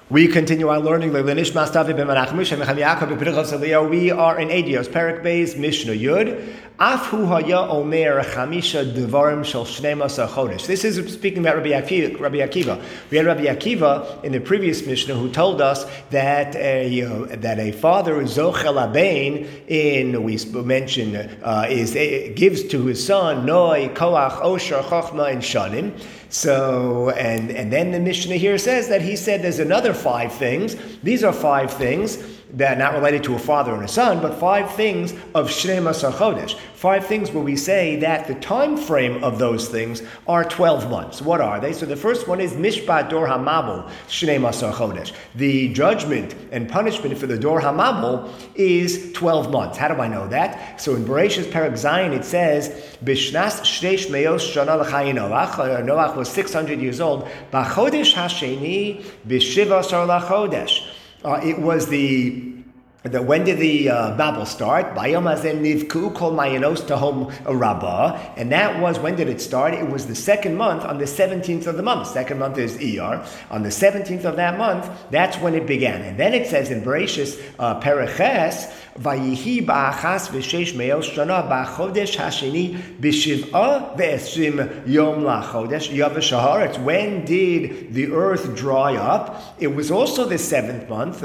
We continue our learning. We are in Edios, Perek Beis, Mishnah Yud. Afu haya omer chamisha devarim shel shnei masar chodesh. This is speaking about Rabbi Akiva. We had Rabbi Akiva in the previous Mishnah who told us that a father is zochel abein we mentioned gives to his son noi koach osher chochma and shanim. So and then the Mishnah here says that he said there's another 5 things. These are 5 things that are not related to a father and a son, but 5 things of Shnei Masar Chodesh. 5 things where we say that the time frame of those things are 12 months. What are they? So the first one is Mishpat Dor HaMabul Shnei Masar Chodesh. The judgment and punishment for the Dor HaMabul is 12 months. How do I know that? So in Bereshis Perek Zayin it says, Bishnas Shreish Meos Shana L'Chayi Noach. Noach was 600 years old. B'chodesh Hasheni B'Shiva Asar LaChodesh. It was when did the Babel start? Bayom Hazen Nivku Kol Mayanos Tahom Rabbah. And that was, when did it start? It was the 2nd month on the 17th of the month. 2nd month is Iyar. On the 17th of that month, that's when it began. And then it says in Bereshis Pereches, Vayihi ba'achas v'sheish me'os shana ba'chodesh hasheni b'shiv'a ve'esrim yom la'chodesh yavesh haaretz. When did the earth dry up? It was also the 7th month, the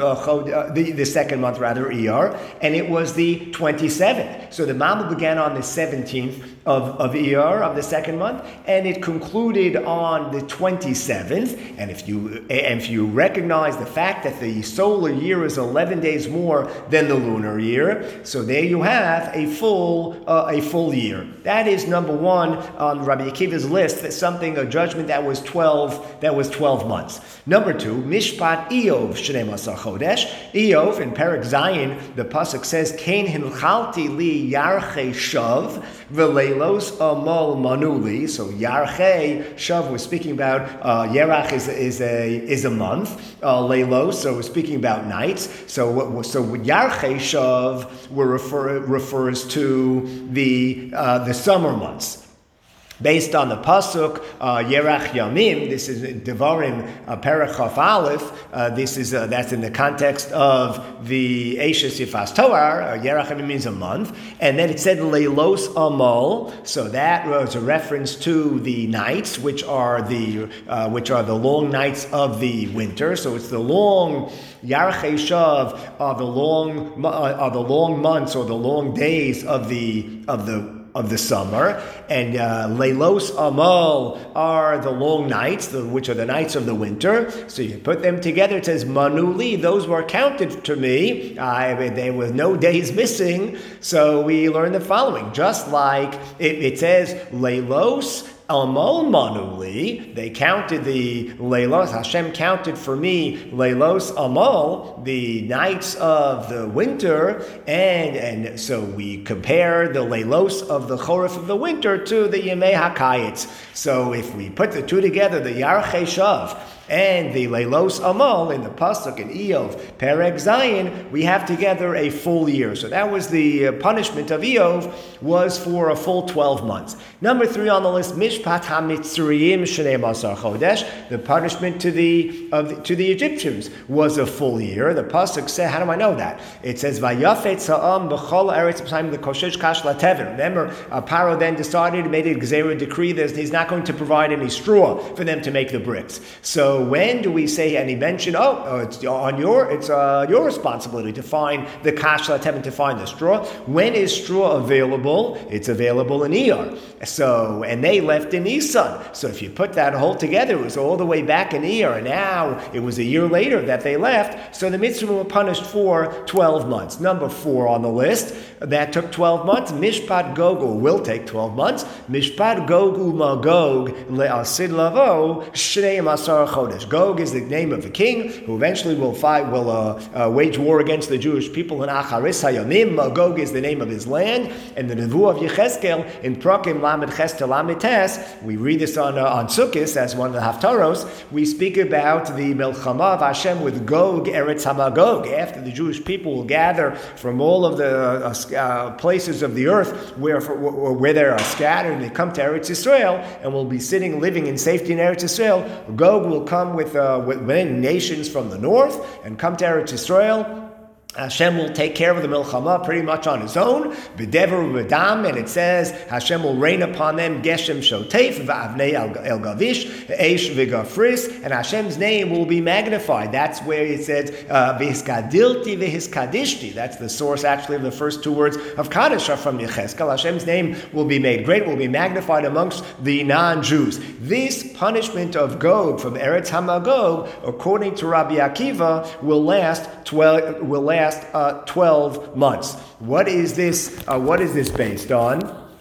2nd month rather, Iyar, and it was the 27th. So the Mabul began on the 17th of Iyar, of the 2nd month, and it concluded on the 27th. And if you recognize the fact that the solar year is 11 days more than the lunar year, so there you have a full year. That is number 1 on Rabbi Akiva's list. That's a judgment that was 12 months. Number 2, Mishpat Iyov Shnei Masar Chodesh. Iyov in Perek Zayin, the pasuk says, "Kain hinchalti li yarchei shav v'leilos amal manuli." So yarchei shav was speaking about yerach is a month. Leilos, so we're speaking about nights. So yarchei shav refers to the summer months. Based on the pasuk Yerach Yamim, this is Devarim Perek Chaf Aleph. That's in the context of the Eishes Yifas Toar. Yerach Yamim means a month, and then it said Leilos Amal. So that was a reference to the nights, which are the long nights of the winter. So it's the long Yarchei Shav are the long months or the long days of the summer, and Leilos Amal are the long nights, which are the nights of the winter. So you put them together, it says Manuli, those were counted to me. There were no days missing. So we learn the following. Just like it says Leilos Amal Manuli, they counted the Leilos, Hashem counted for me Leilos Amal, the nights of the winter, and so we compare the Leilos of the Chorif of the winter to the Yemei HaKayitz. So if we put the two together, the Yarchei Shav and the Leilos Amal in the pasuk in Iyov Perek Zayin, we have together a full year. So that was the punishment of Iyov, was for a full 12 months. Number 3 on the list, Mishpat HaMitzrayim Shnei Masar Chodesh. The punishment to the Egyptians was a full year. The pasuk said, how do I know that? It says Vayafet Sa'am B'chol Eretz B'Sayim L'Koshesh Kash Latever. Remember, Paro then decided, made a Gezerah decree that he's not going to provide any straw for them to make the bricks. So when do we say, and he mentioned, it's your responsibility to find the kash latev, to find the straw. When is straw available? It's available in Iyar. So, and they left in Nisan. So if you put that whole together, it was all the way back in Iyar, and now it was a year later that they left. So the mitzvah were punished for 12 months. Number 4 on the list, that took 12 months. Mishpat Gog will take 12 months. Mishpat Gog u'Magog le'asid lavo shnei masar chodesh. Gog is the name of the king who eventually will wage war against the Jewish people in Acharis Hayamim. Magog is the name of his land, and the Nevuah of Yechezkel in Prakim Lamed Ches to Lamed Tes, we read this on Sukkos as one of the Haftaros. We speak about the Melchama of Hashem with Gog Eretz Hamagog, after the Jewish people will gather from all of the places of the earth where they are scattered, and they come to Eretz Yisrael and will be living in safety in Eretz Yisrael. Gog will come come with many nations from the north and come to Eretz Yisrael, Hashem will take care of the milchama pretty much on his own. B'dever u'b'dam, and it says Hashem will rain upon them geshem shotef v'avnei el gavish eish v'gafris, and Hashem's name will be magnified. That's where it says v'hiskadilti v'hiskadishti. That's the source actually of the first two words of Kaddish are from Yechezkel. Hashem's name will be made great, will be magnified amongst the non-Jews. This punishment of Gog from Eretz Hamagog, according to Rabbi Akiva, will last 12 months. What is this based on?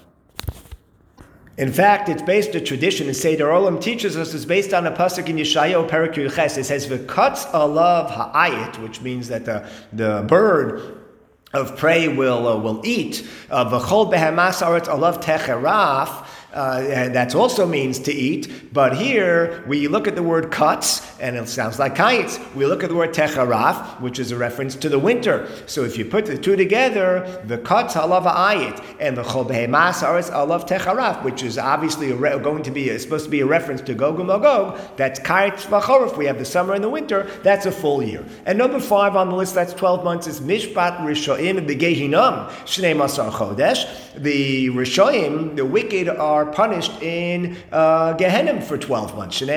In fact, it's based on a tradition, and Seder Olam teaches us it's based on a pasuk in Yeshayahu Perek Yud-Ches. It says, "V'katz alav ha'ayit," which means that the bird of prey will eat. V'chol behemas aretz alav techeraf. That also means to eat, but here we look at the word cuts, and it sounds like kites. We look at the word techaraf, which is a reference to the winter. So if you put the two together, the cuts halav ayit and the chol behemas aretz alav techaraf, which is obviously supposed to be a reference to Gog and Magog. That's kites v'chorif. We have the summer and the winter. That's a full year. And number 5 on the list, that's 12 months, is mishpat rishoim b'gehinam shnei masar chodesh. The rishoim, the wicked, are punished in Gehenna for 12 months. This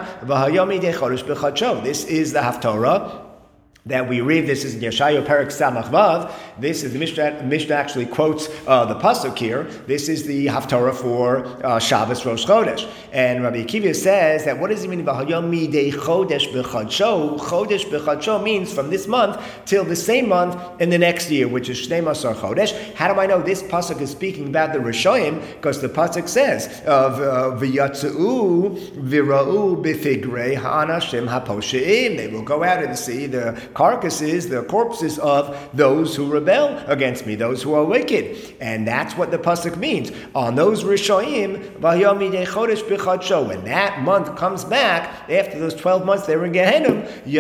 is the Haftorah that we read. This is Yeshayahu Perek Samach Vav. This is the Mishnah actually quotes the pasuk here. This is the Haftorah for Shabbos Rosh Chodesh. And Rabbi Akiva says that what does it mean about Hayom Midei Chodesh B'Chadsho? Chodesh B'Chadsho means from this month till the same month in the next year, which is Shnei Masar Chodesh. How do I know this pasuk is speaking about the Rishoyim? Because the pasuk says V'yatzeu V'ra'u B'Figrei Ha'anashim HaPosheim. They will go out and see the carcasses, the corpses of those who rebel against me, those who are wicked. And that's what the pasuk means. On those Rishoyim, when that month comes back, after those 12 months they were in Gehenna, the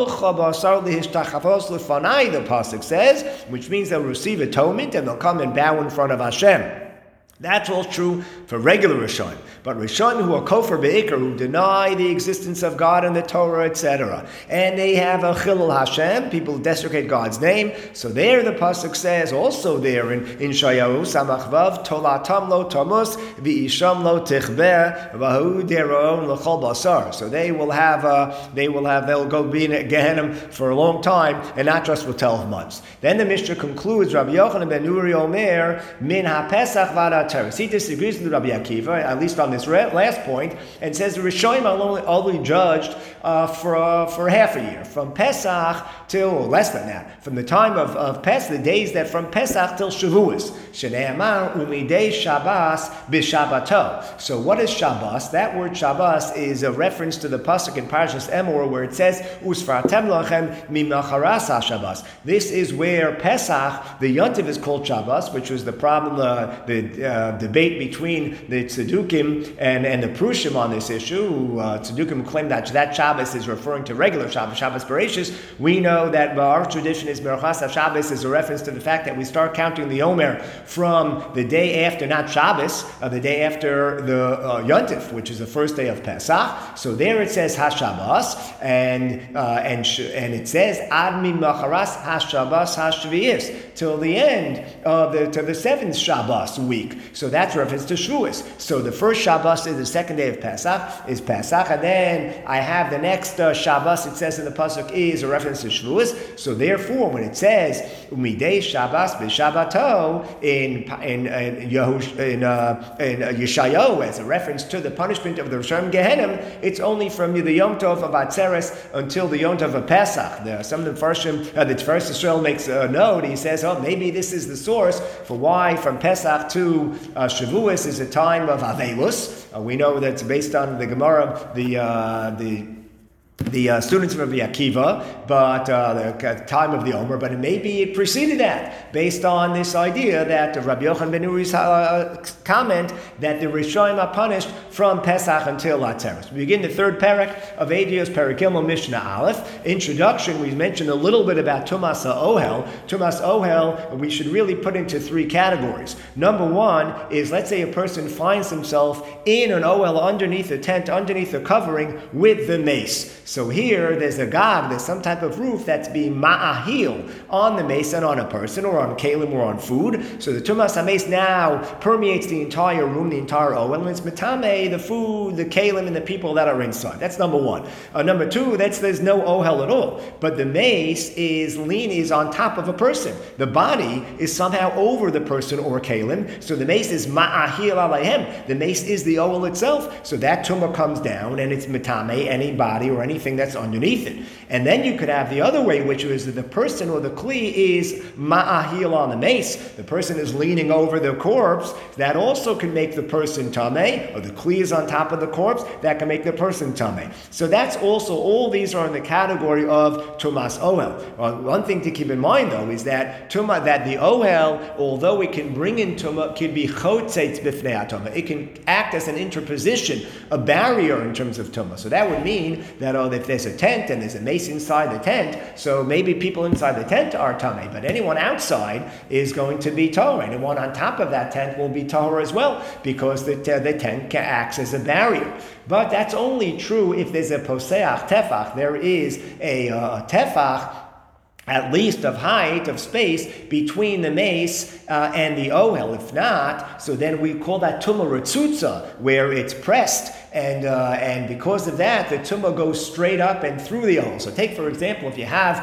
pasuk says, which means they'll receive atonement and they'll come and bow in front of Hashem. That's all true for regular Rishonim. But Rishonim who are kofar be'ikar, who deny the existence of God and the Torah, etc., and they have a chilul Hashem, people desecrate God's name. So there the pasuk says, also there in Shayahu Samach Vav, Tolatam lo tamus v'isham lo tichbeh v'hu deron l'chol basar. So they'll go be in Gehenna for a long time, and not just for 12 months. Then the Mishnah concludes, Rabbi Yochanan ben Nuri Omer, min ha-pesach v'ada teres. He disagrees with Rabbi Akiva, at least on this last point, and says the Rishonim are only judged for half a year, from Pesach till, or less than that, from the time of Pesach, the days that from Pesach till Shavuos. Shneimar umidei Shabbos b'Shabbato. So what is Shabbos? That word Shabbos is a reference to the pasuk in Parashas Emor where it says Usfartem lachem mimacharas HaShabbos. This is where Pesach, the Yontiv, is called Shabbos, which was the problem, the debate between the Tzedukim and the Prushim on this issue. Tzedukim claim that Shabbos is referring to regular Shabbos, Shabbos Bereshis. We know that our tradition is Merachas HaShabbos is a reference to the fact that we start counting the Omer from the day after, not Shabbos, the day after the Yontif, which is the first day of Pesach. So there it says HaShabbos, and it says Ad min Macharas HaShabbos HaShvius, till the end of the seventh Shabbos week. So that's reference to Shavuos. So the first Shabbos is the second day of Pesach, and then I have the next Shabbos, it says in the pasuk, is a reference to Shavuos. So therefore, when it says Umidei Shabbos b'Shabbato in Yeshayahu as a reference to the punishment of the Rishon Gehenim, it's only from the Yom Tov of Atzeres until the Yom Tov of Pesach. Some of the Farshim, the Tiferes Yisrael makes a note. He says, maybe this is the source for why from Pesach to Shavuos is a time of Aveilus. We know that's based on the Gemara, the the students of Rabbi Akiva, but the time of the Omer, but it may be it preceded that, based on this idea that Rabbi Yochanan ben Uri's comment that the Rishonim are punished from Pesach until Atzeres. We begin the third parak of Eidos, Perek Gimel, Mishnah Aleph. Introduction, we mentioned a little bit about Tumas Ohel. Tumas Ohel, we should really put into three categories. Number one is, let's say a person finds himself in an Ohel underneath a tent, underneath a covering with the mace. So here, there's a gag, there's some type of roof that's being ma'ahil on the mace and on a person, or on kalim, or on food. So the tumas hamace now permeates the entire room, the entire ohel, and it's metame, the food, the kalim, and the people that are inside. That's number one. Number two, there's no ohel at all, but the mace is on top of a person. The body is somehow over the person or kalim, so the mace is ma'ahil alayhem. The mace is the ohel itself, so that tumah comes down, and it's metame, any body or anything that's underneath it. And then you could have the other way, which is that the person or the kli is ma'ahil on the mace. The person is leaning over the corpse. That also can make the person tameh, or the kli is on top of the corpse. That can make the person tameh. So that's also, all these are in the category of tumas ohel. One thing to keep in mind, though, is that the ohel, although it can bring in tumah, can be chotzetz b'fnei tumah. It can act as an interposition, a barrier in terms of tumah. So that would mean that if there's a tent and there's a mace inside the tent, so maybe people inside the tent are tameh, but anyone outside is going to be tahor. Anyone on top of that tent will be tahor as well, because the tent acts as a barrier. But that's only true if there's a poseach tefach. There is a tefach, at least of height, of space, between the mace and the ohel. If not, so then we call that tumah retzutza, where it's pressed, and because of that, the tumah goes straight up and through the ohel. So take, for example, if you have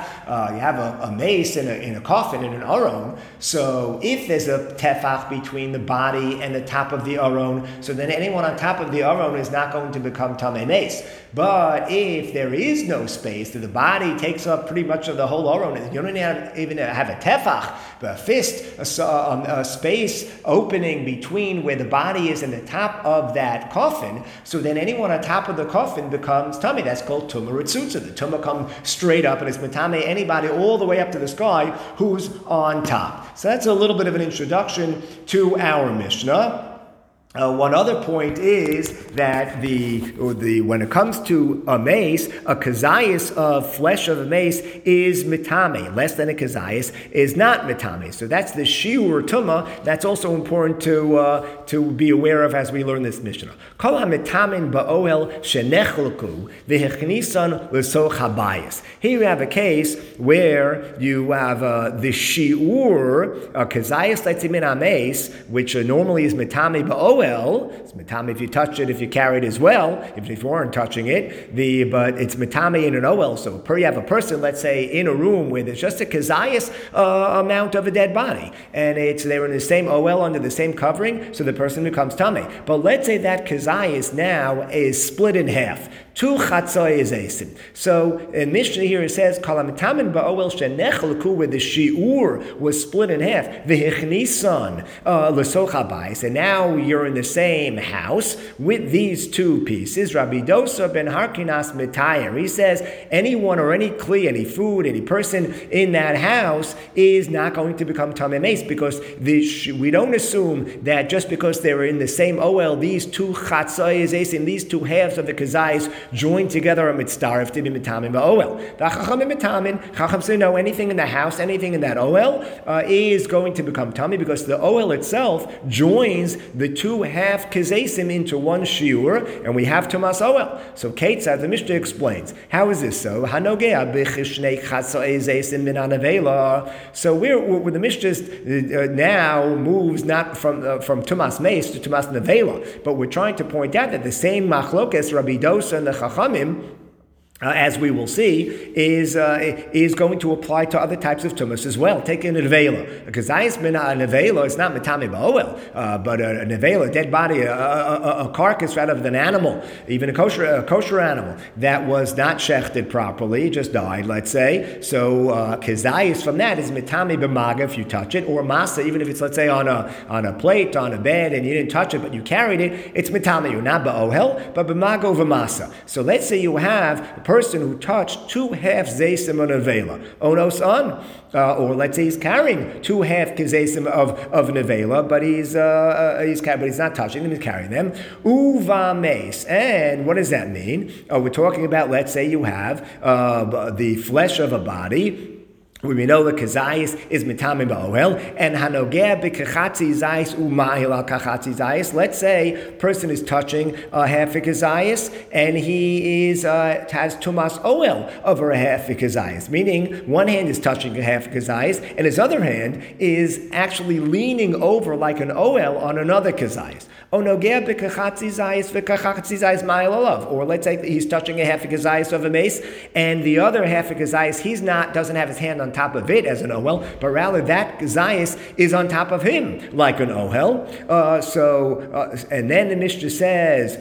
a mace in a coffin, in an aron, so if there's a tefach between the body and the top of the aron, so then anyone on top of the aron is not going to become tameh mace. But if there is no space, the body takes up pretty much of the whole aron, and you don't even have a tefach, but a fist, a space opening between where the body is and the top of that coffin, so then anyone on top of the coffin becomes tameh. That's called tumah retzutza. The tumah comes straight up, and it's metame anybody all the way up to the sky who's on top. So that's a little bit of an introduction to our Mishnah. One other point is that when it comes to a mace, a kazayas of flesh of a mace is mitame. Less than a kazayas is not mitame. So that's the shiur tumah. That's also important to be aware of as we learn this Mishnah. Kol hamitamin ba'ohel shenechlku v'hechnisan l'soch habayis. Here you have a case where you have the shiur, a kazayas leitzimin hameis, which normally is mitame ba'ohel. It's mitame if you touch it, if you carry it as well, even if you weren't touching it. But it's mitame in an ohel. So you have a person, let's say, in a room where there's just a kazayas amount of a dead body, and they're in the same ohel under the same covering, so the person becomes tameh. But let's say that kazayas now is split in half. Two chatzayis esim. So in Mishnah here it says kalamitamin ba'oel shenechlku, where the shiur was split in half. V'hichnisan l'soch habayis, and now you're in the same house with these two pieces. Rabbi Dosa ben Harkinas Mitayer, he says anyone or any kli, any food, any person in that house is not going to become tameh mace, because we don't assume that just because they're in the same ohel, these two chatzayis esim, these two halves of the kazayis joined together a mitzdarif to be mitamin ba'ohel. The chachamim mitamin, chacham say no, anything in the house, anything in that ohel is going to become tamei, because the ohel itself joins the two half kazesim into one shiur, and we have tumas ohel. So Ketzad, the Mishnah explains, how is this so? Hanogea b'chishnei chatzayis esim min anavela. So where the Mishnah now moves not from tumas mace to tumas nevela, but we're trying to point out that the same machlokes Rabbi Dosa and the Chachamim, as we will see, is going to apply to other types of tumas as well. Take a nevela. A kazayis min a nevela is not mitame ba'ohel, but a nevela, a dead body, a carcass rather than an animal, even a kosher animal that was not shechted properly, just died, let's say. So kazayis from that is mitame b'maga if you touch it, or masa, even if it's, let's say, on a plate, on a bed, and you didn't touch it but you carried it, it's mitame. You're not ba'ohel, but b'maga over masa. So let's say you have person who touched 2/2 zesim on nevela, onos on, or let's say he's carrying 2/2 kezesim of nevela, but he's not touching them, he's carrying them. Uva mace, and what does that mean? We're talking about, let's say you have the flesh of a body. We know the kazayis is mitamim ba'ohel, and hanogeh b'kachatzi zayis u'ma'il al kachatzi zayis. Let's say a person is touching half a kazayis, and he has tumas oel over a half a kazayis, meaning one hand is touching a half a kazayis, and his other hand is actually leaning over like an oel on another kazayis. Or let's say he's touching a half a kazayis of a mace, and the other half a kazayis, doesn't have his hand on top of it as an ohel, but rather that kazayis is on top of him like an ohel. And then the Mishnah says,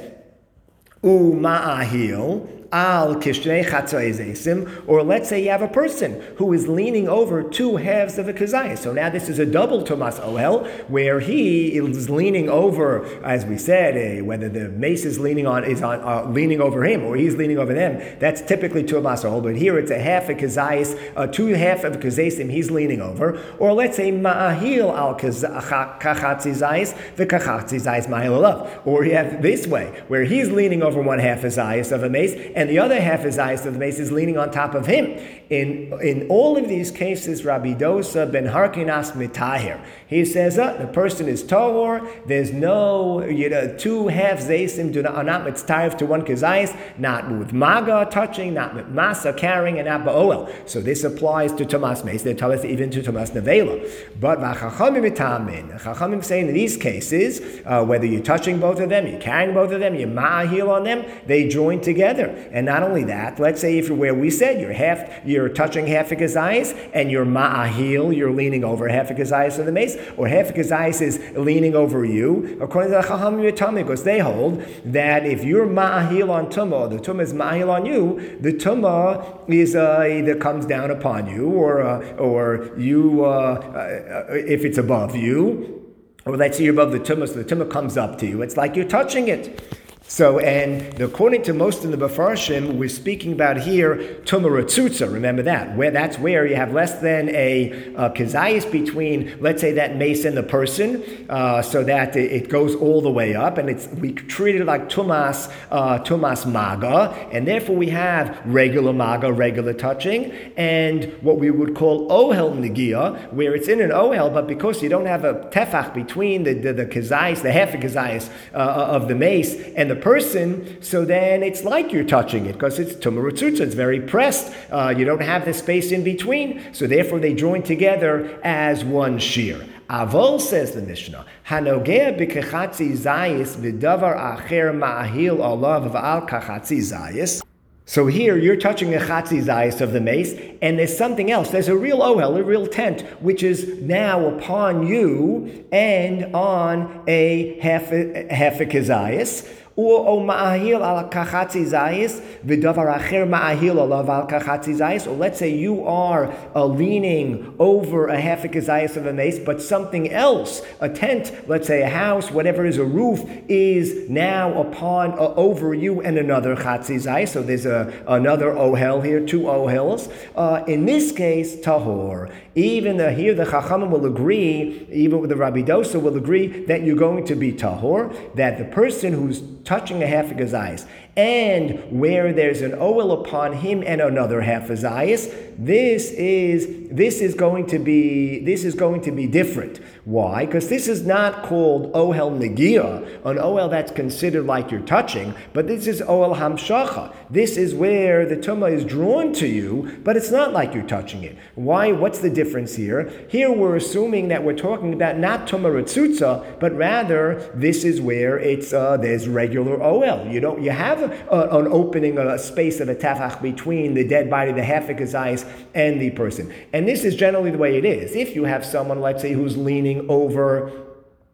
ma'ahil al kishnei chatzoizesim, or let's say you have a person who is leaning over 2/2 of a kazayis. So now this is a double Tomas Ohel, where he is leaning over, as we said, whether the mace is leaning leaning over him or he's leaning over them. That's typically Tomas Ohel, but here it's a half a kazayis, 2/2 of a kazayim he's leaning over. Or let's say ma'ahil al kachatzizayis, the kachatzizayis ma'ahil alav. Or you have this way, where he's leaning over 1/2 kazayis of a mace, and the other half of the mace is leaning on top of him. In all of these cases, Rabbi Dosa ben Harkinas mitahir. He says the person is tahor. There's no 2/2 zaysim are not mitztarif to one kazayis, not with maga touching, not with masa carrying, and not ba'oel. So this applies to Tomas mace. They tell us even to Tomas nevela. But v'chachamim mitamin. Chachamim saying in these cases, whether you're touching both of them, you're carrying both of them, you're ma'ahil on them, they join together. And not only that, let's say where we said you're touching half a kazayis and you're ma'ahil, you're leaning over half a kazayis of the mace, or half a kazayis is leaning over you. According to the Chacham Yotamim, because they hold that if you're ma'ahil on tumah, the tumah is ma'ahil on you, the tumah is either comes down upon you, or you if it's above you, or let's say you're above the tumah, so the tumah comes up to you. It's like you're touching it. So, and according to most of the Mefarshim, we're speaking about here Tumah Ratzutza. Remember that. That's where you have less than a kazayis between, let's say, that mace and the person, so that it goes all the way up, and we treat it like Tumas Maga, and therefore we have regular Maga, regular touching, and what we would call Ohel Negia, where it's in an Ohel, but because you don't have a tefach between the kazayis, the half a kazayis of the mace and the person, so then it's like you're touching it because it's Tumah Ratzutza, it's very pressed. You don't have the space in between, so therefore they join together as one shear. Avol, says the Mishnah, Hanogeh b'kachatzi zayis v'davar acher ma'ahil alav v'al kachatzi zayis. So here you're touching a chatzi zayis of the mace, and there's something else. There's a real ohel, a real tent, which is now upon you and on a half a kazayis. Or ma'ahil al kachatzi zayis v'davar acher ma'ahil alav al kachatzi zayis. Or let's say you are leaning over a half a kazayis of a mace, but something else, a tent, let's say a house, whatever is a roof, is now upon over you and another chatzi zayis. So there's another ohel here, two ohels. In this case, tahor. Even here the Chachamim will agree, even with the Rabbi Dosa will agree that you're going to be tahor, that the person who's touching a half a kazayis, and where there's an oel upon him and another half a zayis, this is going to be different. Why? Because this is not called ohel negia, an ohel that's considered like you're touching, but this is ohel hamshacha. This is where the tumah is drawn to you, but it's not like you're touching it. Why? What's the difference here? Here we're assuming that we're talking about not tumah ratzutza, but rather this is where it's there's regular ohel. You have an opening, a space of a tafach between the dead body, the half a kazayis, and the person. And this is generally the way it is. If you have someone, let's say, who's leaning over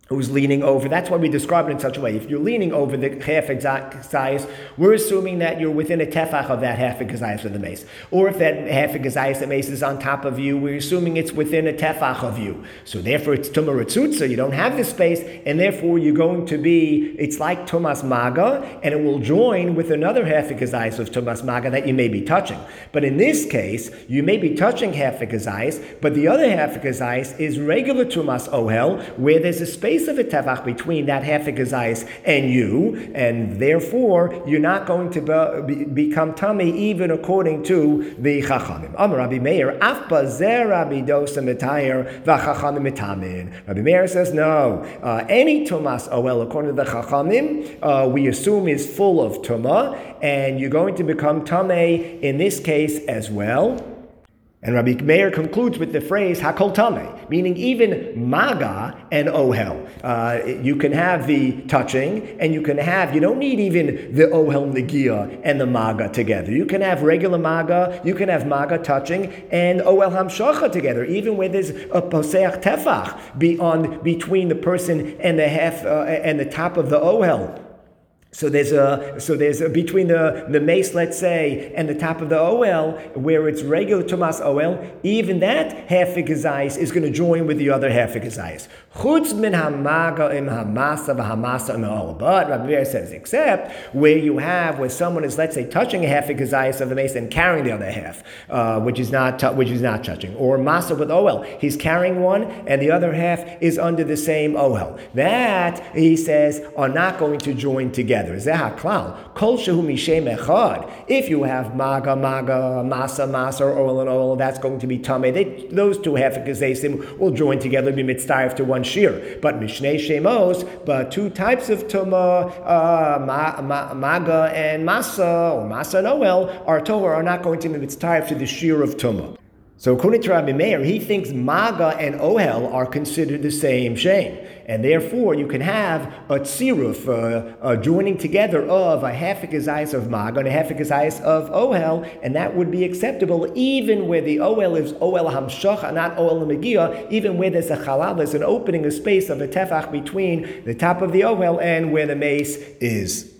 who's leaning over. That's why we describe it in such a way. If you're leaning over the half gazayis, we're assuming that you're within a tefach of that half gazayis of the mace. Or if that half gazayis of mace is on top of you, we're assuming it's within a tefach of you. So therefore it's tumah retzutza. You don't have the space, and therefore you're going to be, it's like tumas maga, and it will join with another half gazayis of tumas maga that you may be touching. But in this case, you may be touching half gazayis, but the other half gazayis is regular tumas ohel, where there's a space of a tefach between that half a gazayis and you, and therefore you're not going to become tummy even according to the Chachamim. Amar Rabbi Meir, af bazer Rabbi Dosa metayer v'Chachamim metamin. Rabbi Meir says no. Any tumas oel according to the Chachamim, we assume is full of tumah, and you're going to become tamei in this case as well. And Rabbi Meir concludes with the phrase hakol tameh, meaning even maga and ohel. You can have the touching, and you don't need even the ohel negia and the maga together. You can have regular maga, you can have maga touching, and ohel hamshacha together, even where there's a poseach tefach between the person and the half and the top of the ohel. So there's a between the mace, let's say, and the top of the OL, where it's regular Tumas OL, even that half a gazayis is going to join with the other half a gazayis. Chutz min hamaga im hamasa v'hamasa im OL. But Rabbi Meir says, except where someone is, let's say, touching a half a gazayis of the mace and carrying the other half, which is not touching, or masa with OL. He's carrying one, and the other half is under the same OL. That, he says, are not going to join together. If you have maga, masa, or oil and oil, that's going to be tameh. Those two half gazayim will join together, be mitzvah to one shear. But mishnei shemos, but two types of tumah, maga and masa, or masa and oil, are not going to be mitzvah to the shear of tumah. So according to Rabbi Meir, he thinks maga and ohel are considered the same shame. And therefore, you can have a tziruf, joining together of a half a gazayis of maga and a half a gazayis of ohel, and that would be acceptable even where the ohel is ohel hamshacha, not ohel megia, even where there's a chalal, there's an opening, a space of a tefach between the top of the ohel and where the mace is.